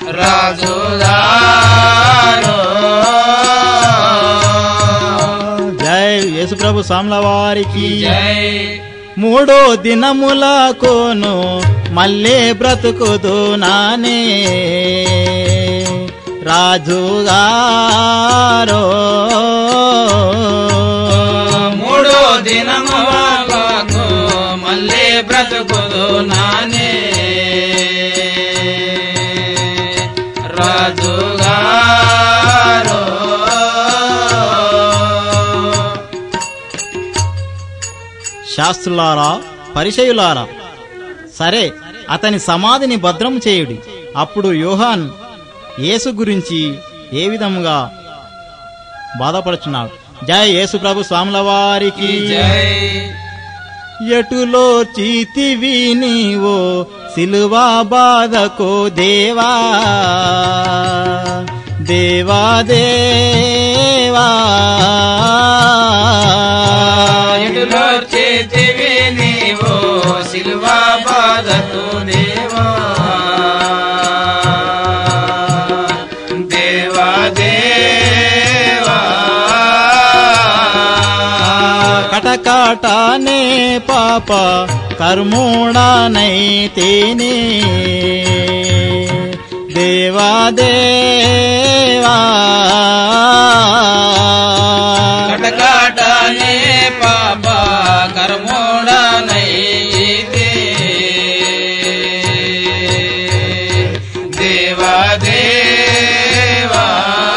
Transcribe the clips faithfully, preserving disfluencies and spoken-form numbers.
రాజుగారో. జై యేసుప్రభు స్వాముల వారికి జై. మూడో దినములకును మళ్ళీ బ్రతుకుదు నానే రాజుగారో. మూడో దినములకు మళ్ళీ బ్రతుకుదు నానే రాజుగారో. శాస్త్రులారా పరిచయులారా, సరే అతని సమాధిని భద్రం చేయుడి. అప్పుడు యోహాన్ యేసు గురించి ఏ విధంగా బాధపడుచున్నాడు. జై యేసు ప్రభు స్వాముల వారికి జై. ఎటులో చీతివి నీవో సిలువా బాధకో దేవా దేవా దేవా. ఎటులో చేతివి నీవో సిలువా బాధకు దేవా దేవా దేవా. కటకటనే పాప కర్మూడనైతేనే దేవా దేవా. కటకటనే పాప కర్మోడనైతే దేవా దేవా.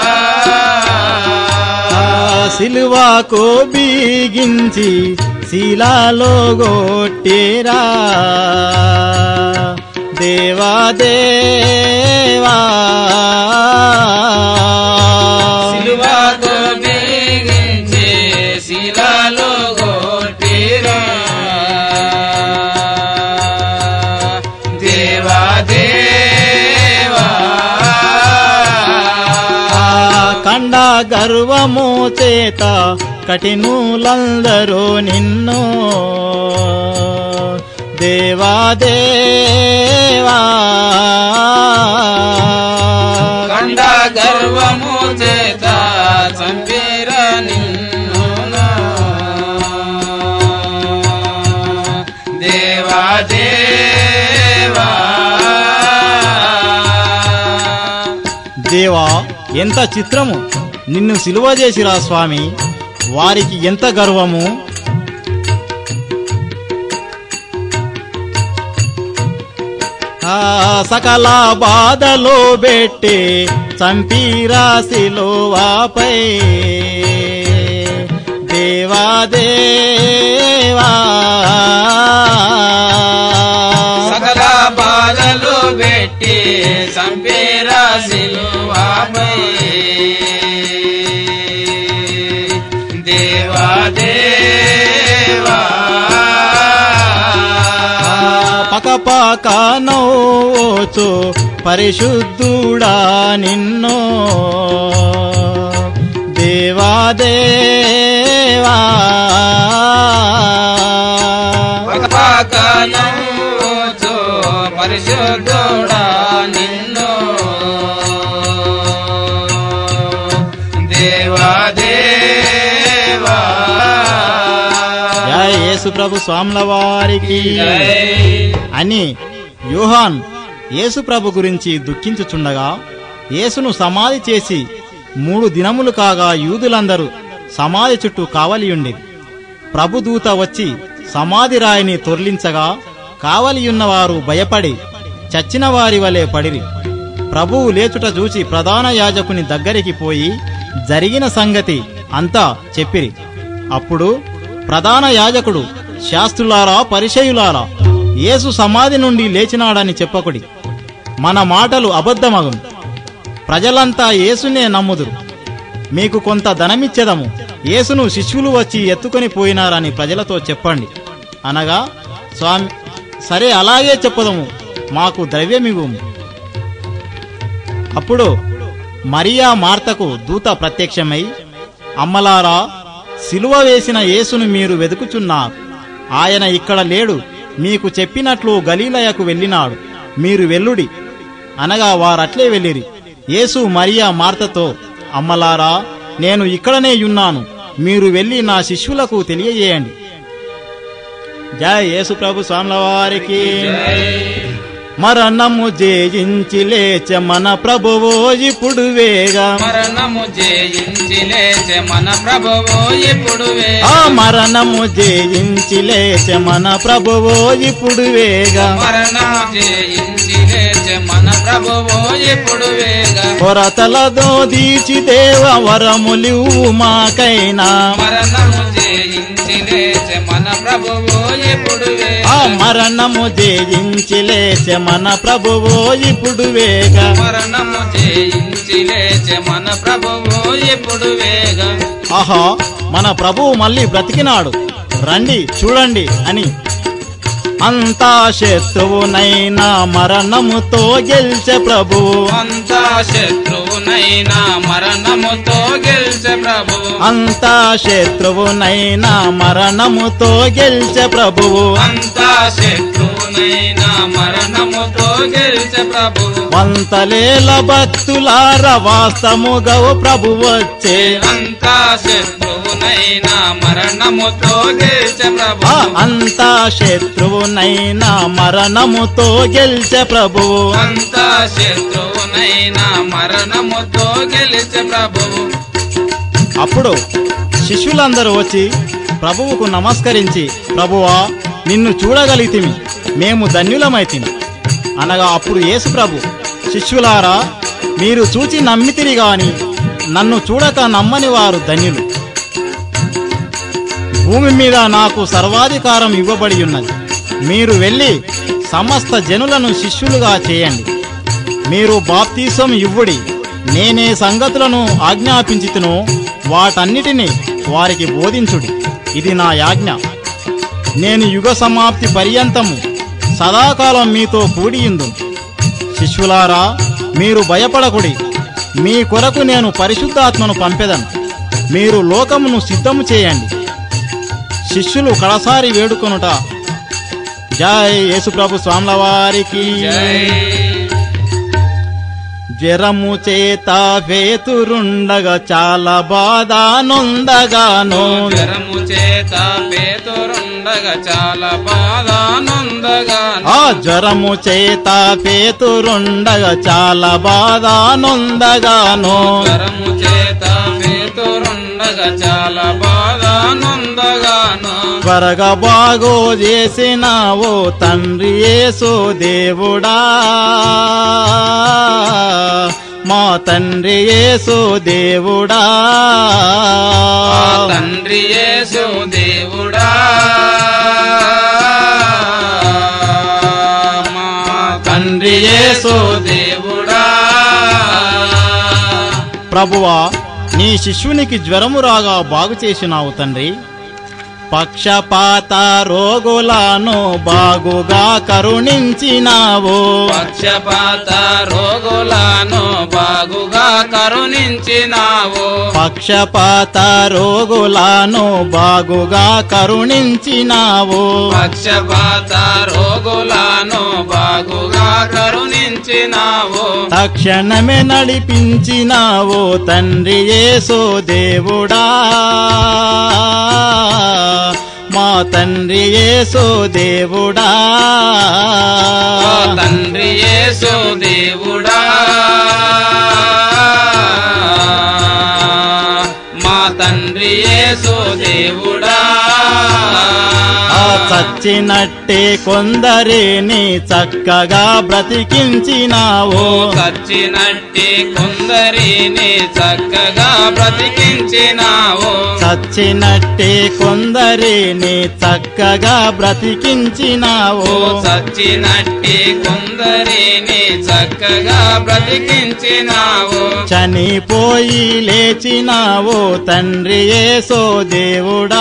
సిలువకు బిగించి శిలలో గొట్టేరా దేవా దేవా. సిలువకు బిగించి శిలలో గొట్టిరా దేవా దేవా. కండ గర్వము చేత కఠినులందరూ నిన్ను దేవా దేవా. కండ గర్వము చేత చంపిర నిన్ను దేవా దేవా. దేవా ఎంత చిత్రము, నిన్ను సిలువ చేసిరా స్వామి, వారికి ఎంత గర్వము. ఆ సకల బాధలో బెట్టి చంపిరా సిలువపై దేవా దేవా. సకల బాధలు పెట్టి చంపిర సిలువపై దేవా దేవా. పక పక నవ్వోచు పరిశుద్ధుడా నిన్ను దేవా దేవా. పకపకనముచు పరిశుద్ధుడా నిన్ను దేవా దేవా. జై యేసు ప్రభు స్వాముల వారికి జై. అని యోహాన్ యేసు ప్రభు గురించి దుఃఖించుచుండగా, యేసును సమాధి చేసి మూడు దినములు కాగా యూదులందరూ సమాధి చుట్టూ కావలియుండేది. ప్రభుదూత వచ్చి సమాధి రాయిని తొర్లించగా కావలియున్నవారు భయపడి చచ్చిన వారి వలె పడిరి. ప్రభువు లేచుట చూచి ప్రధాన యాజకుని దగ్గరికి పోయి జరిగిన సంగతి అంతా చెప్పిరి. అప్పుడు ప్రధాన యాజకుడు, శాస్త్రులారా పరిచయులారా, యేసు సమాధి నుండి లేచినాడని చెప్పకుడి, మన మాటలు అబద్ధమగును. ప్రజలంతా యేసునే నమ్ముదురు. మీకు కొంత ధనమిచ్చెదము, యేసును శిష్యులు వచ్చి ఎత్తుకొని పోయినారని ప్రజలతో చెప్పండి అనగా, స్వామి సరే అలాగే చెప్పదము, మాకు ద్రవ్యమివ్వుము. అప్పుడు మరియా మార్తకు దూత ప్రత్యక్షమై, అమ్మలారా, సిలువ వేసిన యేసును మీరు వెదుకుచున్నారు. ఆయన ఇక్కడ లేడు, మీకు చెప్పినట్లు గలీలయకు వెళ్ళినాడు. మీరు వెళ్ళుడి, అనగా వారట్లే వెళ్ళిరి. యేసు మరియా మార్తతో, అమ్మలారా, నేను ఇక్కడనే యున్నాను, మీరు వెళ్ళి నా శిష్యులకు తెలియజేయండి. జై యేసు ప్రభు స్వాముల వారికి. మరణము జయించి లేచె మన ప్రభువో ఇప్పుడు వేగా, మరణము జయించి లేచె మన ప్రభువో ఇప్పుడు వేగా, ఆ మరణము జయించి లేచె మన ప్రభువో ఇప్పుడు వేగా, మరణము జయించి లేచె మన ప్రభువో ఇప్పుడు వేగా, కొరతలదో దీచి దేవ వరములివు మాకైనా, మరణము జయించి లేచె మన ప్రభువో ఇప్పుడు వేగా, ఆ మరణము జయించి లేచె మన ప్రభువో ఇప్పుడు వేగా, మరణము జయించి లేచె మన ప్రభువో ఇప్పుడు వేగా. ఆహా, మన ప్రభువు మళ్ళీ బ్రతికినాడు, రండి చూడండి అని అంతా శత్రువునైనా మరణముతో గెలిచే ప్రభువు, అంతా శత్రువునైనా మరణముతో గెలిచే ప్రభువు, అంతా శత్రువునైనా మరణముతో గెలిచే ప్రభువు, అంతా శత్రువునైనా మరణముతో గెలిచే ప్రభువు, వంతలేల భక్తులార వాస్తముగవు ప్రభు వచ్చే, అంతా శత్రువునైనా మరణముతో గెలిచే ఆ ప్రభువు, అంతా శత్రువునైనా మరణముతో గెలిచే ప్రభువు. అంతా శత్రువునైనా మరణముతో గెలిచే ప్రభువు. అప్పుడు శిష్యులందరూ వచ్చి ప్రభువుకు నమస్కరించి, ప్రభువా, నిన్ను చూడగలిగితిమి, మేము ధన్యులమైతిమి అనగా, అప్పుడు యేసు ప్రభు, శిష్యులారా, మీరు చూచి నమ్మితిరి గాని నన్ను చూడక నమ్మని వారు ధన్యులు. భూమి మీద నాకు సర్వాధికారం ఇవ్వబడి ఉన్నది. మీరు వెళ్ళి సమస్త జనులను శిష్యులుగా చేయండి. మీరు బాప్తీసం ఇవ్వుడి. నేనే సంగతులను ఆజ్ఞాపించితునో వాటన్నిటినీ వారికి బోధించుడి. ఇది నా యాజ్ఞ. నేను యుగ సమాప్తి పర్యంతము సదాకాలం మీతో కూడియుందును. శిష్యులారా, మీరు భయపడకుడి. మీ కొరకు నేను పరిశుద్ధాత్మను పంపెదను. మీరు లోకమును సిద్ధము చేయండి. శిష్యులు కడసారి వేడుకొనుట. జై యేసుప్రభు స్వాముల వారికి. జై. జ్వరము చేత వేతురుండగా చాలా బాధ నొందగాను, జ్వరము చేత పేతురుండగా చాలా బాధ నొందగాను, ఆ జ్వరము చేత పేతురుండగా చాలా బాధ నొందగాను, జ్వరము చేత పేతురుండగా చాలా బాధ నొందగాను, త్వరగా బాగో చేసినావో తండ్రి యేసు దేవుడా, మా తండ్రి యేసు దేవుడా, ఆ తండ్రి యేసు దేవుడా, మా తండ్రి యేసు దేవుడా. ప్రభువా, నీ శిష్యునికి జ్వరము రాగా బాగు చేసినావు తండ్రి. పక్షపాత రోగులను బాగుగా కరుణించినావు, పక్షపాత రోగులను బాగుగా కరుణించినావు, పక్షపాత రోగులను బాగుగా కరుణించినావు, పక్షపాత రోగులను బాగుగా కరుణించినావు, తక్షణమే నడిపించినావు తండ్రి యేసు దేవుడా, మా తండ్రి యేసు దేవుడా, ఓ తండ్రి యేసు దేవుడా, మా తండ్రి యేసు దేవుడా. ఆ చచ్చినట్టే కొందరిని చక్కగా బ్రతికించినావు, చచ్చినట్టి కొందరిని చక్కగా బ్రతికించినావు, చచ్చినట్టే కొందరిని చక్కగా బ్రతికించినావు, చచ్చినట్టి కొందరిని చక్కగా బ్రతికించినావు, చనిపోయి లేచినావు తండ్రి యేసు దేవుడా,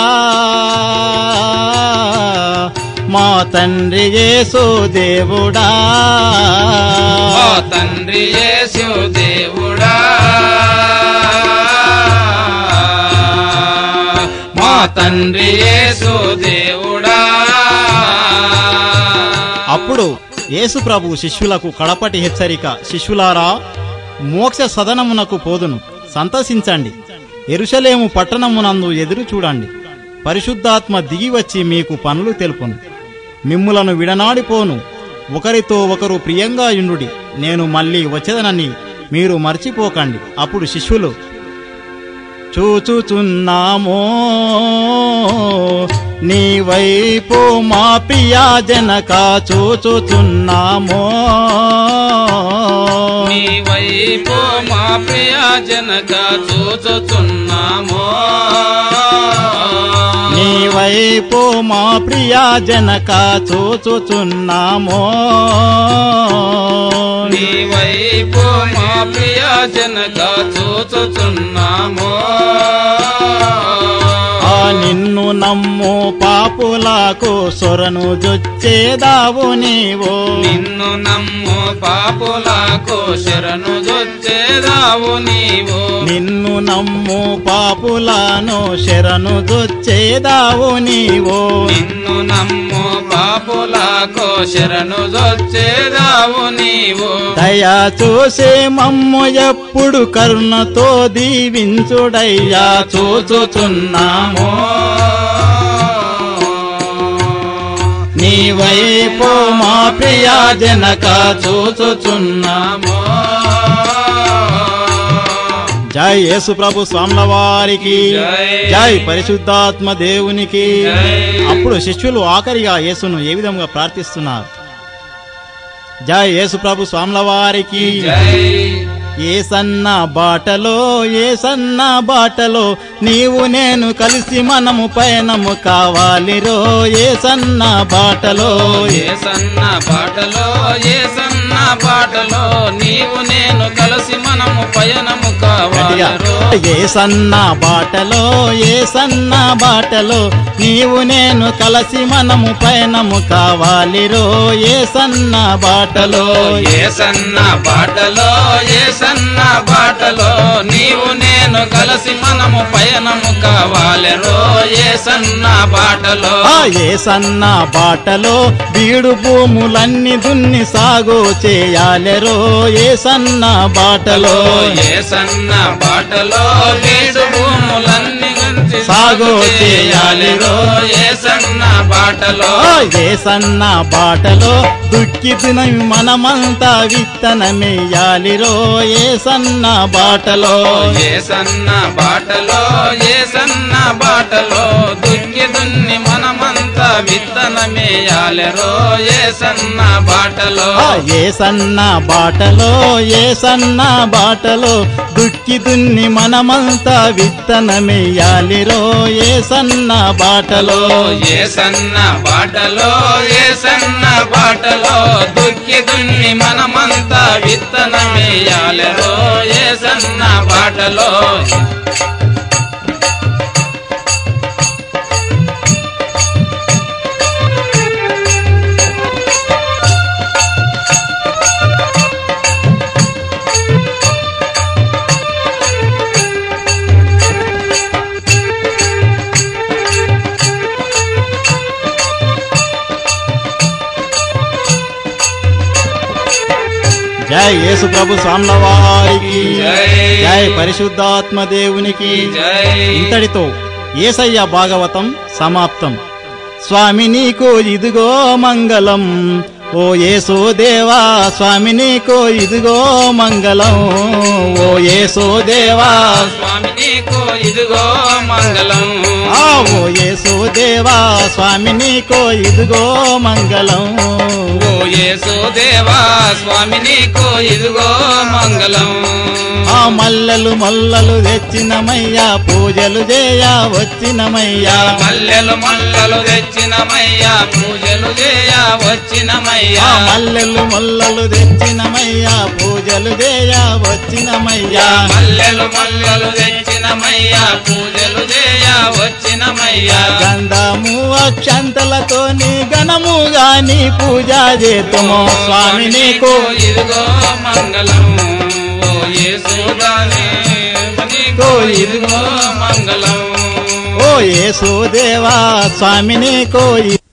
మా తండ్రి యేసు దేవుడా, ఓ తండ్రి యేసు దేవుడా, మా తండ్రి యేసు దేవుడా. అప్పుడు యేసు ప్రభు శిష్యులకు కడపటి హెచ్చరిక, శిష్యులారా, మోక్ష సదనమునకు పోదును, సంతసించండి. యెరూషలేము పట్టణమునందు ఎదురు చూడండి. పరిశుద్ధాత్మ దిగివచ్చి మీకు పనులు తెలుపును. మిమ్ములను విడనాడిపోను. ఒకరితో ఒకరు ప్రియంగా యుండుడి. నేను మళ్ళీ వచ్చేదనని మీరు మర్చిపోకండి. అప్పుడు శిష్యులు, చూచుచున్నామో నీ వైపు మా ప్రియా జనక, చూచుచున్నామో నీ వైపు మా ప్రియ జనక, చూచుచున్నామో నీ వైపు మా ప్రియా జనక, చూచుచున్నామో నీ వైపు మా ప్రియ జనక, చూచుచున్నామో ఆ నిన్ను నమ్ము పాపులకు సొరను జొచ్చేదావు నీవో, నిన్ను నమ్ము పాపులకు శరణు జొచ్చేదావు నీవు, నిన్ను నమ్ము పాపులను శరణు జొచ్చేదావు నీవో, నిన్ను నమ్ము పాపులకు శరణు జొచ్చేదావు నీవు. దయా చూసే మమ్ము ఎప్పుడు కరుణతో దీవించుడయ్యా, చూచుచున్నాము నీ వైపు మా ప్రియా జనక, చూచుచున్నాము. జై యేసు ప్రభు స్వాముల వారికి, జై పరిశుద్ధాత్మ దేవునికి. అప్పుడు శిష్యులు ఆఖరిగా యేసును ఏ విధంగా ప్రార్థిస్తున్నారు? జై యేసు ప్రభు స్వాముల వారికి. ఏ సన్న బాటలో, ఏ సన్న బాటలో నీవు నేను కలిసి మనము పయనము కావాలిరో, ఏ సన్న బాటలో, ఏ సన్న బాటలో, ఏ సన్న బాటలో నీవు నేను కలిసి మనము పయనము కావాలిరో, ఏ సన్న బాటలో, ఏ సన్న బాటలో నీవు నేను కలిసి మనము పయనము కావాలిరో, ఏ సన్న బాటలో, ఏ సన్న బాటలో, ఏ సన్న బాటలో నీవు నేను కలిసి మనము పయనము కావాలిరో, ఏ సన్న బాటలో, ఏ సన్న బాటలో బీడు భూములన్నీ దున్ని సాగు చేయాలెరో, ఏ సన్న బాటలో, ఏ సన్న బాటలో బీడు భూములన్నీ సాగు చేయాలిరో, ఏ సన్న బాటలో, ఏ సన్న బాటలో దుక్కి దినం మనమంతా విత్తనమేయాలిరో, ఏ సన్న బాటలో, ఏ సన్న బాటలో, ఏ సన్న బాటలో దుక్కి దున్ని మనమంతా విత్తనమేయాలిరో, ఏ సన్న బాటలో, ఏ సన్న బాటలో, ఏ సన్న బాటలో దుక్కి దున్ని మనమంతా విత్తనమేయాలిరో, ఏ సన్న బాటలో, ఏ సన్న బాటలో, ఏ సన్న బాటలో దుక్కి దున్ని మనమంతా విత్తనమేయాలిరో, ఏ సన్న బాటలో. జై యేసు ప్రభు స్వాముల వారికి, జై. జై పరిశుద్ధాత్మ దేవునికి. జై. ఇంతటితో యేసయ్య భాగవతం సమాప్తం. స్వామి నీకు ఇదిగో మంగళం, ఓ యేసు దేవా స్వామి నీకు ఇదిగో మంగళం, ఓ యేసు దేవా స్వామి నీకు ఇదిగో మంగళం, ఆ ఓ యేసు దేవా స్వామి నీకు ఇదిగో మంగళం, ఓ యేసు దేవా స్వామి నీకు ఇదిగో మంగళం. ఆ మల్లెలు మల్లలు తెచ్చినమయ్యా, పూజలు చేయ వచ్చినమయ్యా, మల్లెలు మల్లలు తెచ్చినమయ్యా, పూజలు చేయ వచ్చినమయ్యా, మల్లెలు మల్లలు తెచ్చినమయ్యా, పూజలు చేయ వచ్చినమయ్యా, మల్లెలు మల్లలు తెచ్చినమయ్యా, పూజలు చేయ వచ్చినమయ్యా, గంధము అక్షంతలతో నీ ఘనముగా నీ పూజ చేతుమో స్వామి నీకు ఇదిగో మంగళం, ఓ యేసుదానే నీకు ఇదిగో మంగళం, ఓ యేసు దేవా స్వామి నీకు